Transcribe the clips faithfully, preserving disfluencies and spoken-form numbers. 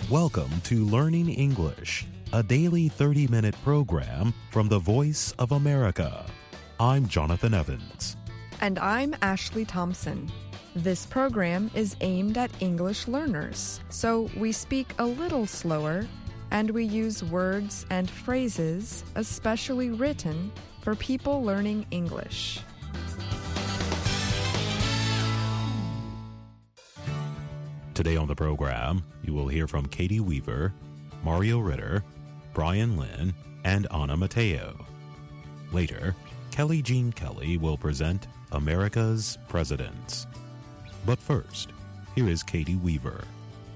Welcome to Learning English, a daily thirty-minute program from the Voice of America. I'm Jonathan Evans. And I'm Ashley Thompson. This program is aimed at English learners, so we speak a little slower and we use words and phrases especially written for people learning English. Today on the program, you will hear from Katie Weaver, Mario Ritter, Brian Lynn, and Anna Mateo. Later, Kelly Jean Kelly will present America's Presidents. But first, here is Katie Weaver.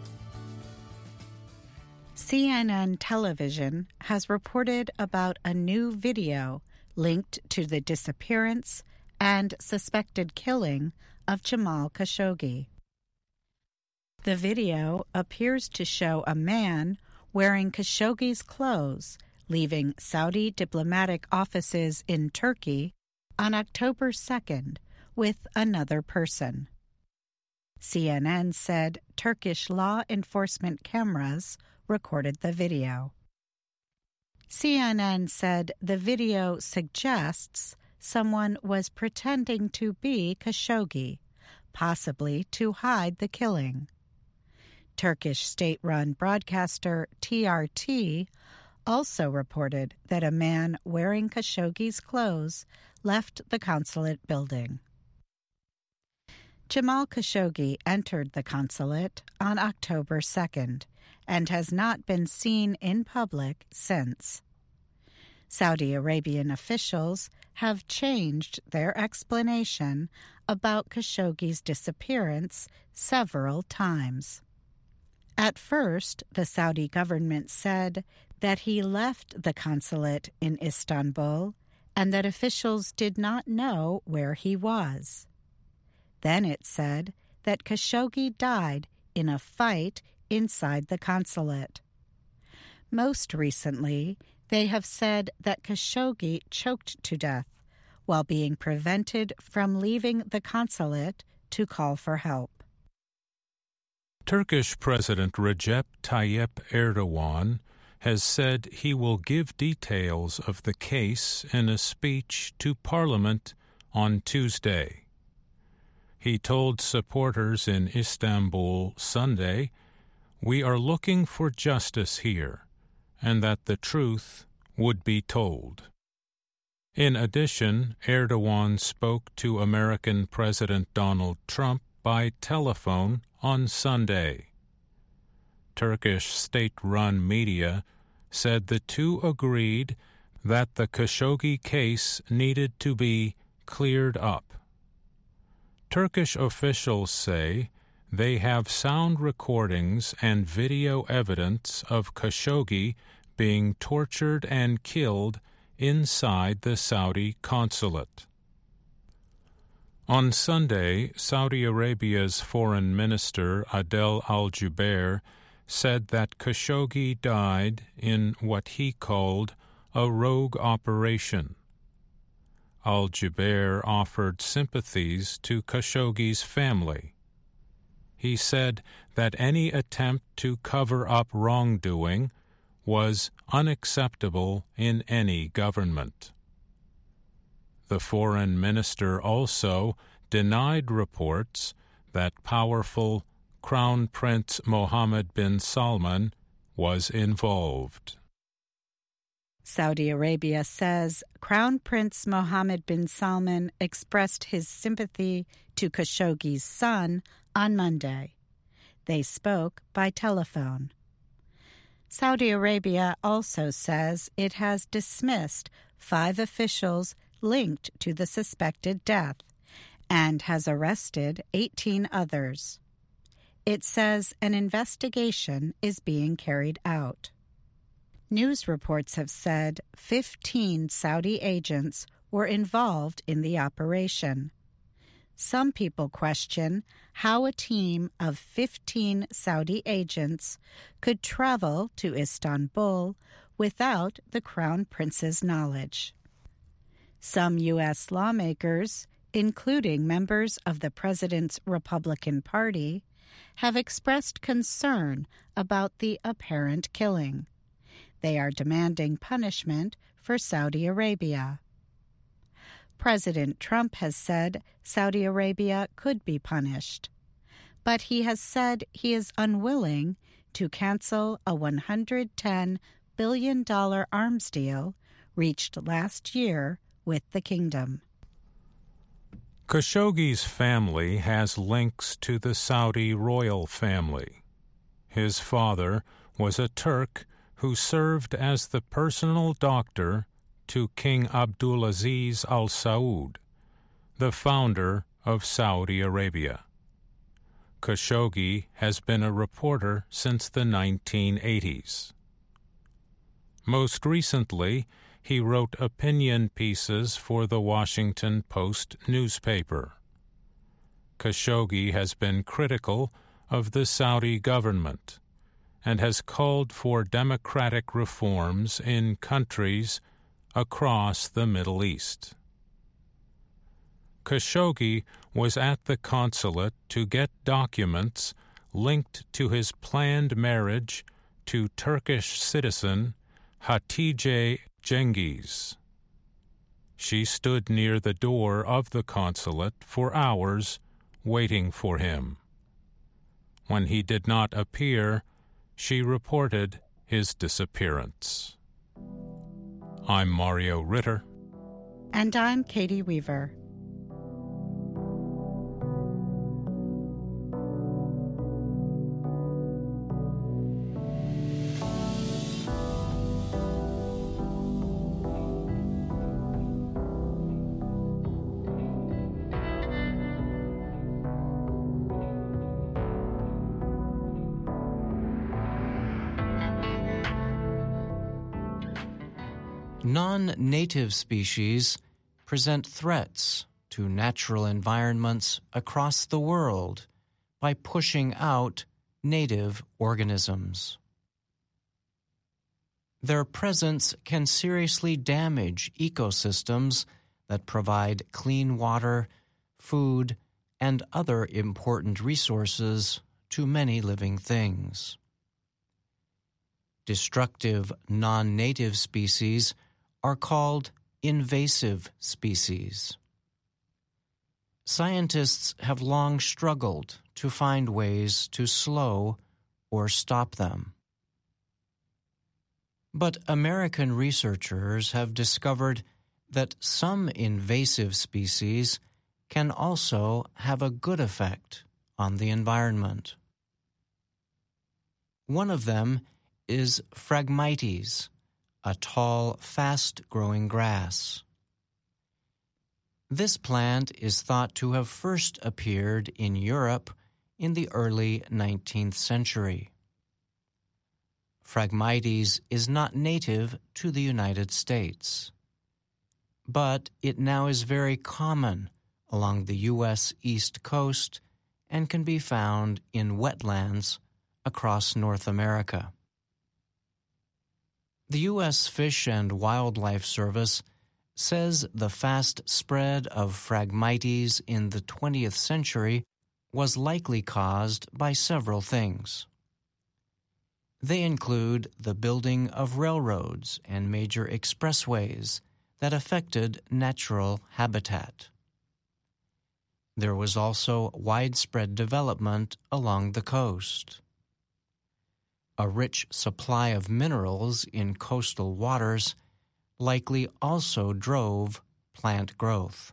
C N N Television has reported about a new video linked to the disappearance and suspected killing of Jamal Khashoggi. The video appears to show a man wearing Khashoggi's clothes leaving Saudi diplomatic offices in Turkey on October second with another person. C N N said Turkish law enforcement cameras recorded the video. C N N said the video suggests someone was pretending to be Khashoggi, possibly to hide the killing. Turkish state-run broadcaster T R T also reported that a man wearing Khashoggi's clothes left the consulate building. Jamal Khashoggi entered the consulate on October second and has not been seen in public since. Saudi Arabian officials have changed their explanation about Khashoggi's disappearance several times. At first, the Saudi government said that he left the consulate in Istanbul and that officials did not know where he was. Then it said that Khashoggi died in a fight inside the consulate. Most recently, they have said that Khashoggi choked to death while being prevented from leaving the consulate to call for help. Turkish President Recep Tayyip Erdogan has said he will give details of the case in a speech to Parliament on Tuesday. He told supporters in Istanbul Sunday, "We are looking for justice here, and that the truth would be told." In addition, Erdogan spoke to American President Donald Trump by telephone on Sunday. Turkish state-run media said the two agreed that the Khashoggi case needed to be cleared up. Turkish officials say they have sound recordings and video evidence of Khashoggi being tortured and killed inside the Saudi consulate. On Sunday, Saudi Arabia's Foreign Minister Adel Al-Jubeir said that Khashoggi died in what he called a rogue operation. Al-Jubeir offered sympathies to Khashoggi's family. He said that any attempt to cover up wrongdoing was unacceptable in any government. The foreign minister also denied reports that powerful Crown Prince Mohammed bin Salman was involved. Saudi Arabia says Crown Prince Mohammed bin Salman expressed his sympathy to Khashoggi's son on Monday. They spoke by telephone. Saudi Arabia also says it has dismissed five officials linked to the suspected death and has arrested eighteen others. It says an investigation is being carried out. News reports have said fifteen Saudi agents were involved in the operation. Some people question how a team of fifteen Saudi agents could travel to Istanbul without the Crown Prince's knowledge. Some U S lawmakers, including members of the president's Republican Party, have expressed concern about the apparent killing. They are demanding punishment for Saudi Arabia. President Trump has said Saudi Arabia could be punished, but he has said he is unwilling to cancel a one hundred ten billion dollars arms deal reached last year with the kingdom. Khashoggi's family has links to the Saudi royal family. His father was a Turk who served as the personal doctor to King Abdulaziz Al Saud, the founder of Saudi Arabia. Khashoggi has been a reporter since the nineteen eighties. Most recently, he wrote opinion pieces for the Washington Post newspaper. Khashoggi has been critical of the Saudi government and has called for democratic reforms in countries across the Middle East. Khashoggi was at the consulate to get documents linked to his planned marriage to Turkish citizen Hatice Cengiz. She stood near the door of the consulate for hours waiting for him. When he did not appear, she reported his disappearance. I'm Mario Ritter. And I'm Katie Weaver. Non-native species present threats to natural environments across the world by pushing out native organisms. Their presence can seriously damage ecosystems that provide clean water, food, and other important resources to many living things. Destructive non-native species are called invasive species. Scientists have long struggled to find ways to slow or stop them. But American researchers have discovered that some invasive species can also have a good effect on the environment. One of them is Phragmites, a tall, fast-growing grass. This plant is thought to have first appeared in Europe in the early nineteenth century. Phragmites is not native to the United States, but it now is very common along the U S East Coast and can be found in wetlands across North America. The U S Fish and Wildlife Service says the fast spread of Phragmites in the twentieth century was likely caused by several things. They include the building of railroads and major expressways that affected natural habitat. There was also widespread development along the coast. A rich supply of minerals in coastal waters likely also drove plant growth.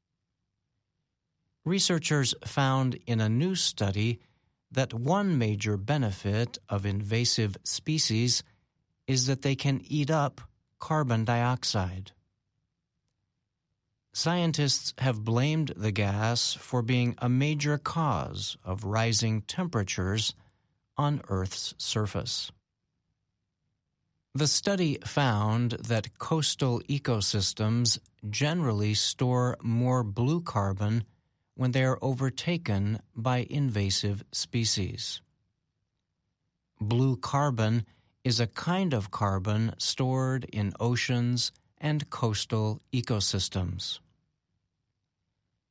Researchers found in a new study that one major benefit of invasive species is that they can eat up carbon dioxide. Scientists have blamed the gas for being a major cause of rising temperatures on Earth's surface. The study found that coastal ecosystems generally store more blue carbon when they are overtaken by invasive species. Blue carbon is a kind of carbon stored in oceans and coastal ecosystems.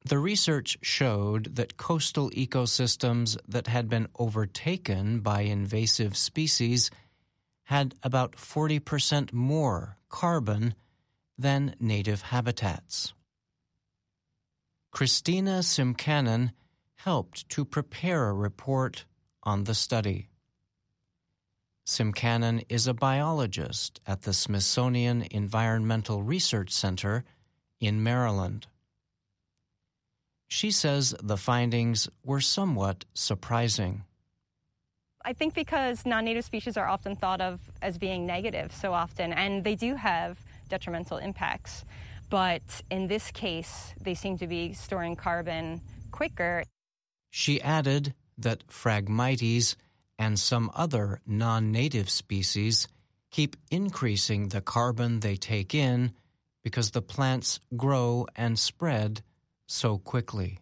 The research showed that coastal ecosystems that had been overtaken by invasive species had about forty percent more carbon than native habitats. Christina Simkanen helped to prepare a report on the study. Simkanen is a biologist at the Smithsonian Environmental Research Center in Maryland. She says the findings were somewhat surprising. I think because non-native species are often thought of as being negative so often, and they do have detrimental impacts. But in this case, they seem to be storing carbon quicker. She added that Phragmites and some other non-native species keep increasing the carbon they take in because the plants grow and spread so quickly.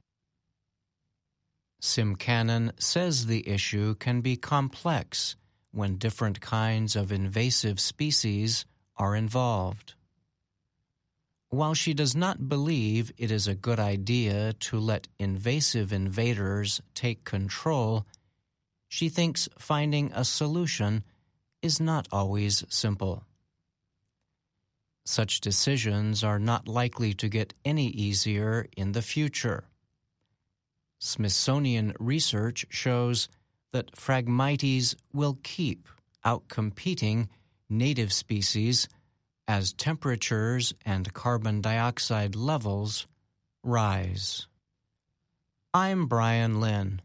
Simkanen says the issue can be complex when different kinds of invasive species are involved. While she does not believe it is a good idea to let invasive invaders take control, she thinks finding a solution is not always simple. Such decisions are not likely to get any easier in the future. Smithsonian research shows that Phragmites will keep outcompeting native species as temperatures and carbon dioxide levels rise. I'm Brian Lynn.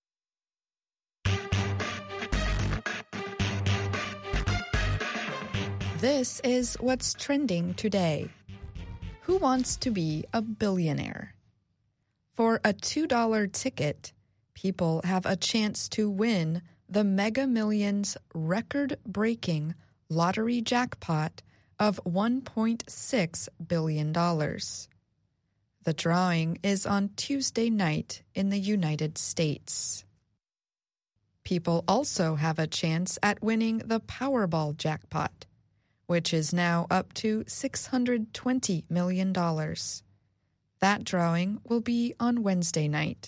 This is what's trending today. Who wants to be a billionaire? For a two dollar ticket, people have a chance to win the Mega Millions record-breaking lottery jackpot of one point six billion dollars. The drawing is on Tuesday night in the United States. People also have a chance at winning the Powerball jackpot, which is now up to six hundred twenty million dollars. That drawing will be on Wednesday night.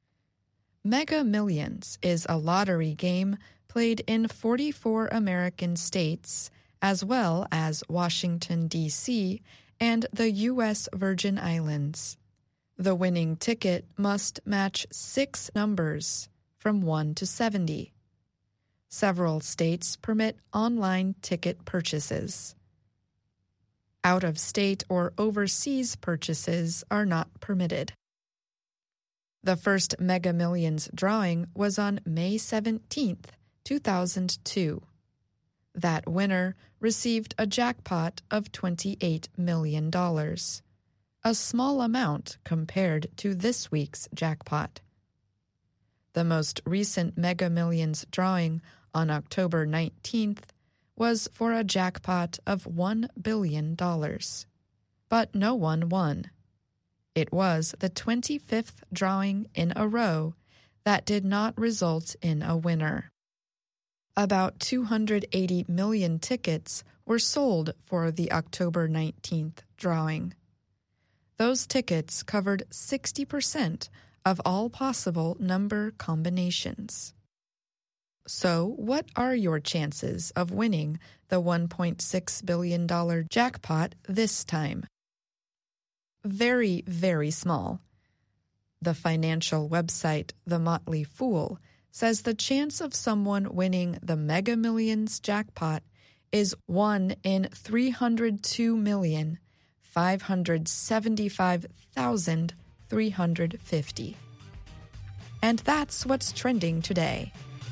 Mega Millions is a lottery game played in forty-four American states, as well as Washington, D C, and the U S Virgin Islands. The winning ticket must match six numbers, from one to seventy. Several states permit online ticket purchases. Out-of-state or overseas purchases are not permitted. The first Mega Millions drawing was on May seventeenth, two thousand two. That winner received a jackpot of twenty-eight million dollars, a small amount compared to this week's jackpot. The most recent Mega Millions drawing on October nineteenth was for a jackpot of one billion dollars, but no one won. It was the twenty-fifth drawing in a row that did not result in a winner. About two hundred eighty million tickets were sold for the October nineteenth drawing. Those tickets covered sixty percent of all possible number combinations. So, what are your chances of winning the one point six billion dollars jackpot this time? Very, very small. The financial website The Motley Fool says the chance of someone winning the Mega Millions jackpot is one in three hundred two million, five hundred seventy-five thousand, three hundred fifty. And that's what's trending today.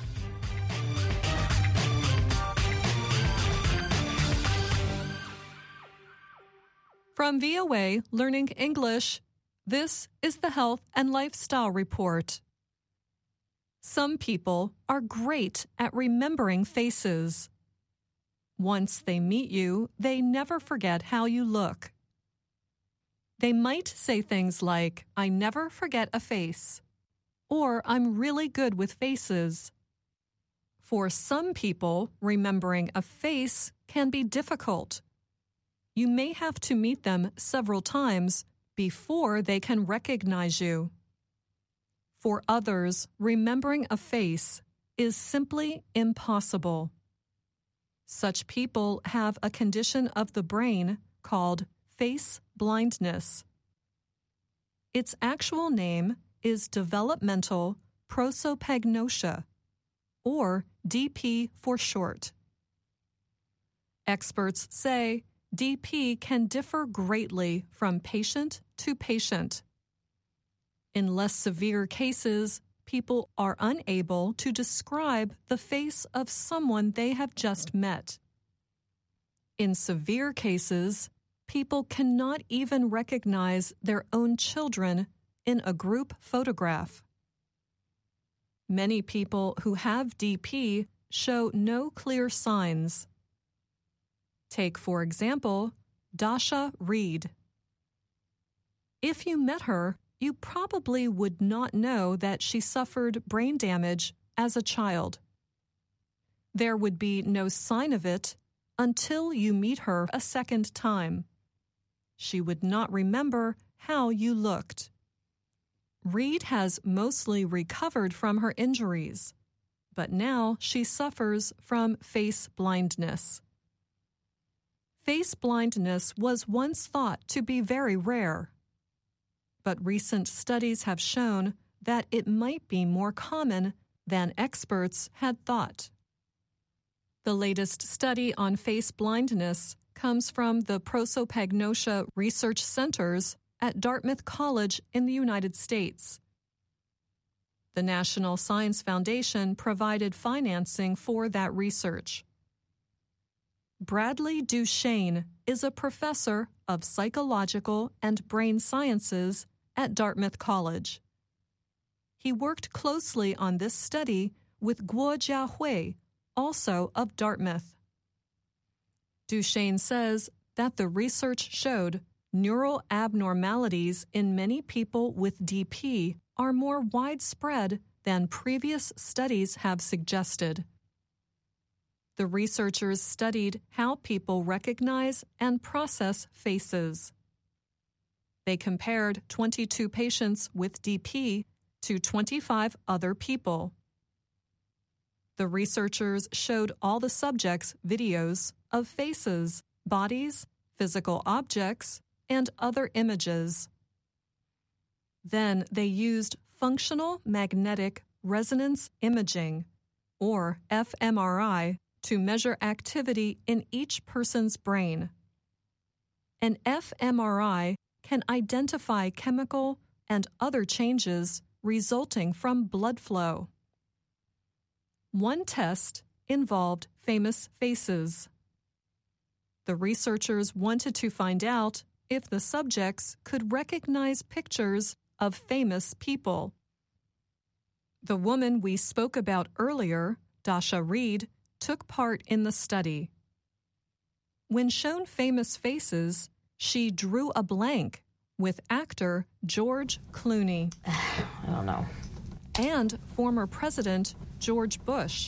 From V O A Learning English, this is the Health and Lifestyle Report. Some people are great at remembering faces. Once they meet you, they never forget how you look. They might say things like, "I never forget a face," or "I'm really good with faces." For some people, remembering a face can be difficult. You may have to meet them several times before they can recognize you. For others, remembering a face is simply impossible. Such people have a condition of the brain called face blindness. Its actual name is developmental prosopagnosia, or D P for short. Experts say D P can differ greatly from patient to patient. In less severe cases, people are unable to describe the face of someone they have just met. In severe cases, people cannot even recognize their own children in a group photograph. Many people who have D P show no clear signs. Take, for example, Dasha Reed. If you met her, you probably would not know that she suffered brain damage as a child. There would be no sign of it until you meet her a second time. She would not remember how you looked. Reed has mostly recovered from her injuries, but now she suffers from face blindness. Face blindness was once thought to be very rare, but recent studies have shown that it might be more common than experts had thought. The latest study on face blindness comes from the Prosopagnosia Research Centers at Dartmouth College in the United States. The National Science Foundation provided financing for that research. Bradley Duchesne is a professor of psychological and brain sciences at Dartmouth College. He worked closely on this study with Guo Jiahui, also of Dartmouth. Duchesne says that the research showed neural abnormalities in many people with D P are more widespread than previous studies have suggested. The researchers studied how people recognize and process faces. They compared twenty-two patients with D P to twenty-five other people. The researchers showed all the subjects videos of faces, bodies, physical objects, and other images. Then they used functional magnetic resonance imaging, or f M R I, to measure activity in each person's brain. An f M R I can identify chemical and other changes resulting from blood flow. One test involved famous faces. The researchers wanted to find out if the subjects could recognize pictures of famous people. The woman we spoke about earlier, Dasha Reed, took part in the study. When shown famous faces, she drew a blank with actor George Clooney. I don't know. And former President George Bush.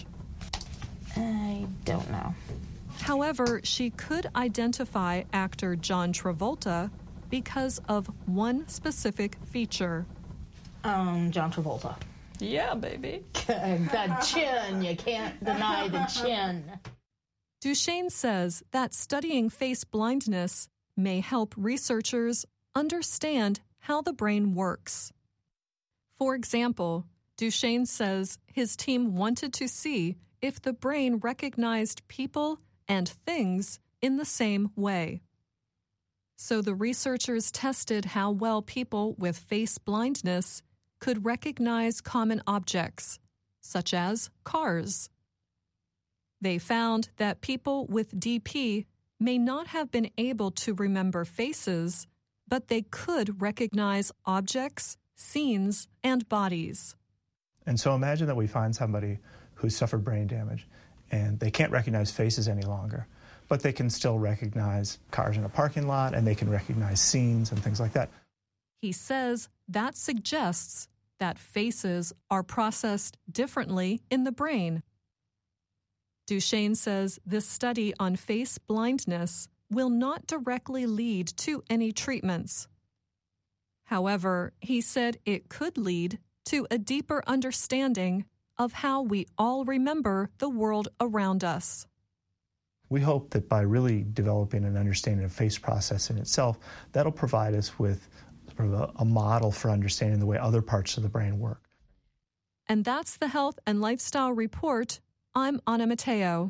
I don't know. However, she could identify actor John Travolta because of one specific feature. Um, John Travolta. Yeah, baby. The chin. You can't deny the chin. Duchesne says that studying face blindness may help researchers understand how the brain works. For example, Duchesne says his team wanted to see if the brain recognized people and things in the same way. So the researchers tested how well people with face blindness could recognize common objects, such as cars. They found that people with D P may not have been able to remember faces, but they could recognize objects, scenes, and bodies. And so imagine that we find somebody who suffered brain damage and they can't recognize faces any longer, but they can still recognize cars in a parking lot and they can recognize scenes and things like that. He says that suggests that faces are processed differently in the brain. Duchesne says this study on face blindness will not directly lead to any treatments. However, he said it could lead to a deeper understanding of how we all remember the world around us. We hope that by really developing an understanding of face processing itself, that'll provide us with sort of a, a model for understanding the way other parts of the brain work. And that's the Health and Lifestyle Report. I'm Anna Matteo.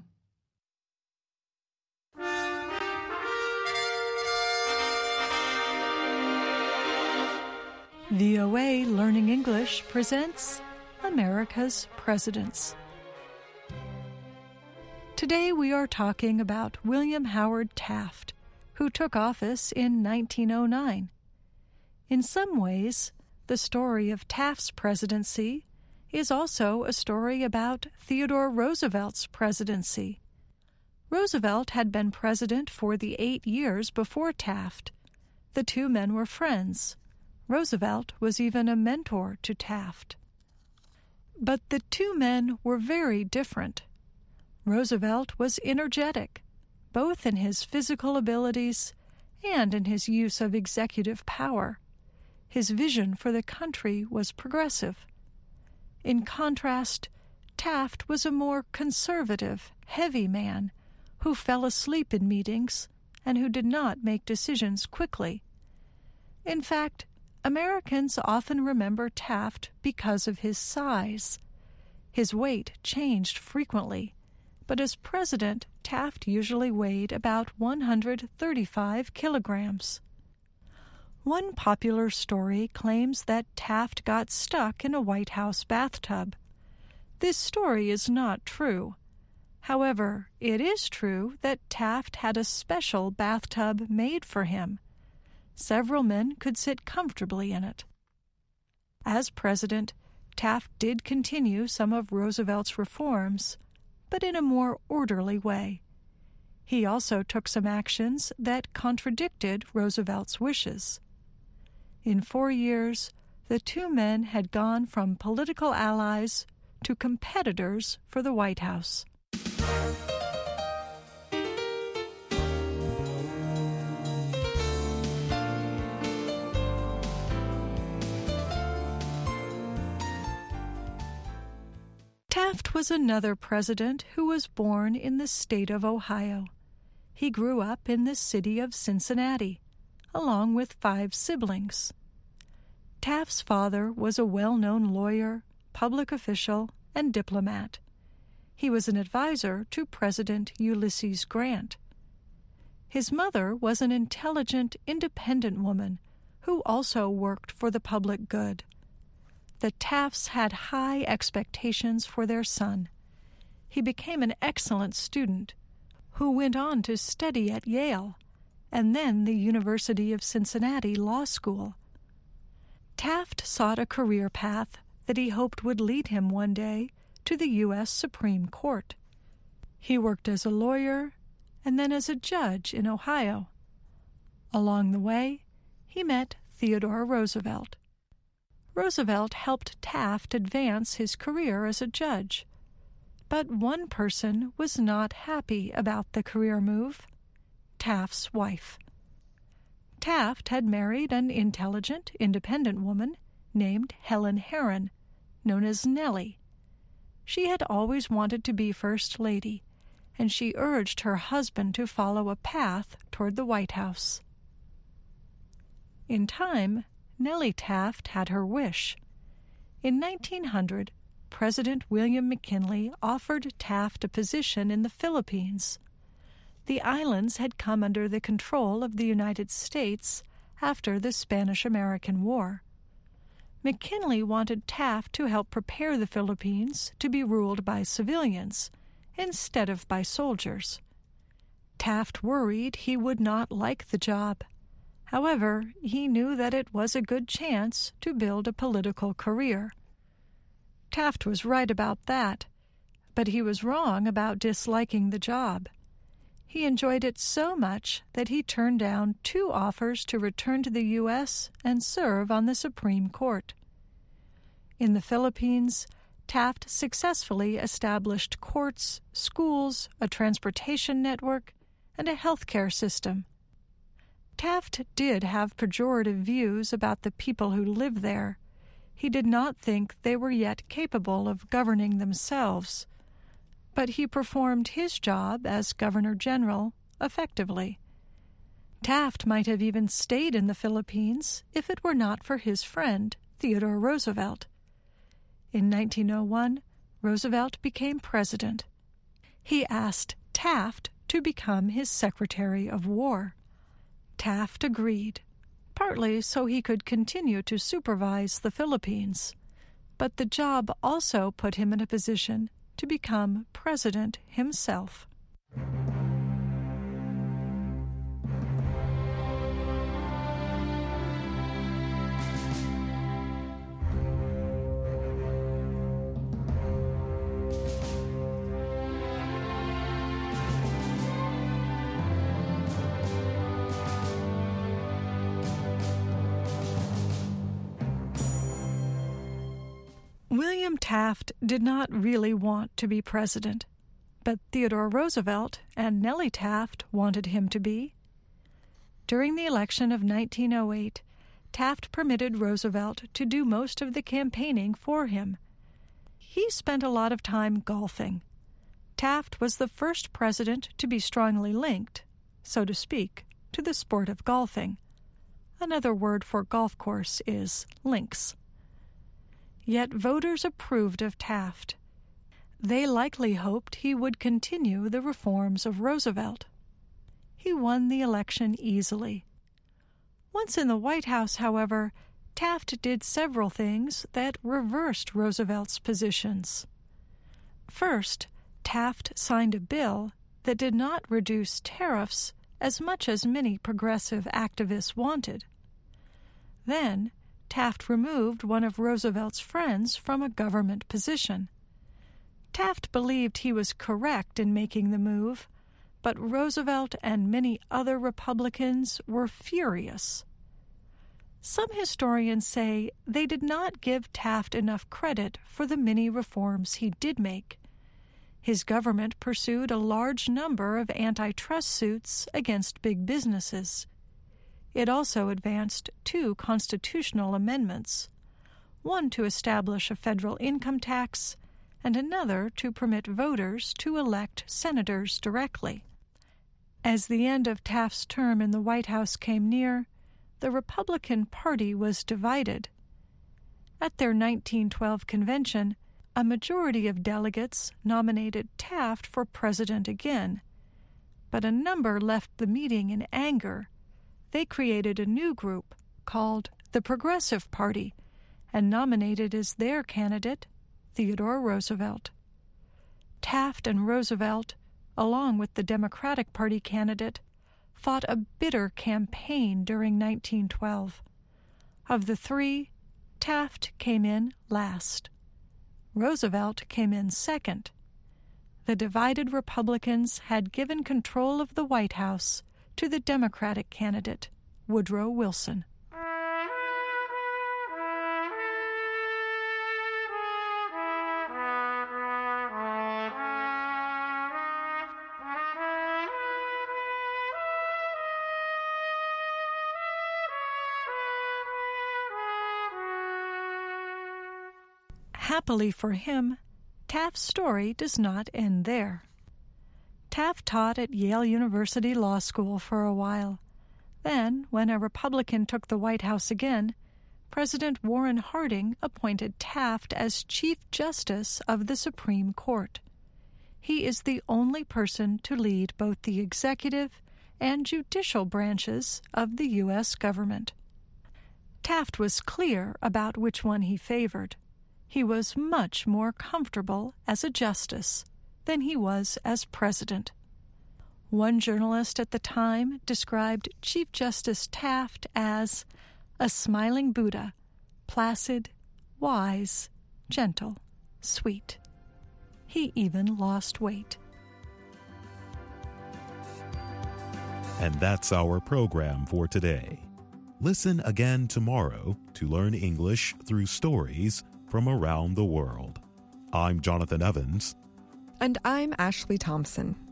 V O A Learning English presents America's Presidents. Today we are talking about William Howard Taft, who took office in nineteen oh nine. In some ways, the story of Taft's presidency is also a story about Theodore Roosevelt's presidency. Roosevelt had been president for the eight years before Taft. The two men were friends. Roosevelt was even a mentor to Taft. But the two men were very different. Roosevelt was energetic, both in his physical abilities and in his use of executive power. His vision for the country was progressive. In contrast, Taft was a more conservative, heavy man who fell asleep in meetings and who did not make decisions quickly. In fact, Americans often remember Taft because of his size. His weight changed frequently, but as president, Taft usually weighed about one hundred thirty-five kilograms. One popular story claims that Taft got stuck in a White House bathtub. This story is not true. However, it is true that Taft had a special bathtub made for him. Several men could sit comfortably in it. As president, Taft did continue some of Roosevelt's reforms, but in a more orderly way. He also took some actions that contradicted Roosevelt's wishes. In four years, the two men had gone from political allies to competitors for the White House. Taft was another president who was born in the state of Ohio. He grew up in the city of Cincinnati, along with five siblings. Taft's father was a well-known lawyer, public official, and diplomat. He was an advisor to President Ulysses Grant. His mother was an intelligent, independent woman who also worked for the public good. The Tafts had high expectations for their son. He became an excellent student who went on to study at Yale and then the University of Cincinnati Law School. Taft sought a career path that he hoped would lead him one day to the U S Supreme Court. He worked as a lawyer and then as a judge in Ohio. Along the way, he met Theodore Roosevelt. Roosevelt helped Taft advance his career as a judge. But one person was not happy about the career move: Taft's wife. Taft had married an intelligent, independent woman named Helen Herron, known as Nellie. She had always wanted to be First Lady, and she urged her husband to follow a path toward the White House. In time, Nellie Taft had her wish. In nineteen hundred, President William McKinley offered Taft a position in the Philippines. The islands had come under the control of the United States after the Spanish-American War. McKinley wanted Taft to help prepare the Philippines to be ruled by civilians instead of by soldiers. Taft worried he would not like the job. However, he knew that it was a good chance to build a political career. Taft was right about that, but he was wrong about disliking the job. He enjoyed it so much that he turned down two offers to return to the U S and serve on the Supreme Court. In the Philippines, Taft successfully established courts, schools, a transportation network, and a healthcare system. Taft did have pejorative views about the people who lived there. He did not think they were yet capable of governing themselves, but he performed his job as Governor General effectively. Taft might have even stayed in the Philippines if it were not for his friend, Theodore Roosevelt. In nineteen oh one, Roosevelt became president. He asked Taft to become his Secretary of War. Taft agreed, partly so he could continue to supervise the Philippines, but the job also put him in a position to become president himself. William Taft did not really want to be president, but Theodore Roosevelt and Nellie Taft wanted him to be. During the election of nineteen oh eight, Taft permitted Roosevelt to do most of the campaigning for him. He spent a lot of time golfing. Taft was the first president to be strongly linked, so to speak, to the sport of golfing. Another word for golf course is links. Yet voters approved of Taft. They likely hoped he would continue the reforms of Roosevelt. He won the election easily. Once in the White House, however, Taft did several things that reversed Roosevelt's positions. First, Taft signed a bill that did not reduce tariffs as much as many progressive activists wanted. Then, Taft removed one of Roosevelt's friends from a government position. Taft believed he was correct in making the move, but Roosevelt and many other Republicans were furious. Some historians say they did not give Taft enough credit for the many reforms he did make. His government pursued a large number of antitrust suits against big businesses. It also advanced two constitutional amendments, one to establish a federal income tax and another to permit voters to elect senators directly. As the end of Taft's term in the White House came near, the Republican Party was divided. At their nineteen twelve convention, a majority of delegates nominated Taft for president again, but a number left the meeting in anger. They created a new group called the Progressive Party and nominated as their candidate Theodore Roosevelt. Taft and Roosevelt, along with the Democratic Party candidate, fought a bitter campaign during nineteen twelve. Of the three, Taft came in last. Roosevelt came in second. The divided Republicans had given control of the White House to the Democratic candidate, Woodrow Wilson. Happily for him, Taft's story does not end there. Taft taught at Yale University Law School for a while. Then, when a Republican took the White House again, President Warren Harding appointed Taft as Chief Justice of the Supreme Court. He is the only person to lead both the executive and judicial branches of the U S government. Taft was clear about which one he favored. He was much more comfortable as a justice than he was as president. One journalist at the time described Chief Justice Taft as a smiling Buddha, placid, wise, gentle, sweet. He even lost weight. And that's our program for today. Listen again tomorrow to learn English through stories from around the world. I'm Jonathan Evans. And I'm Ashley Thompson.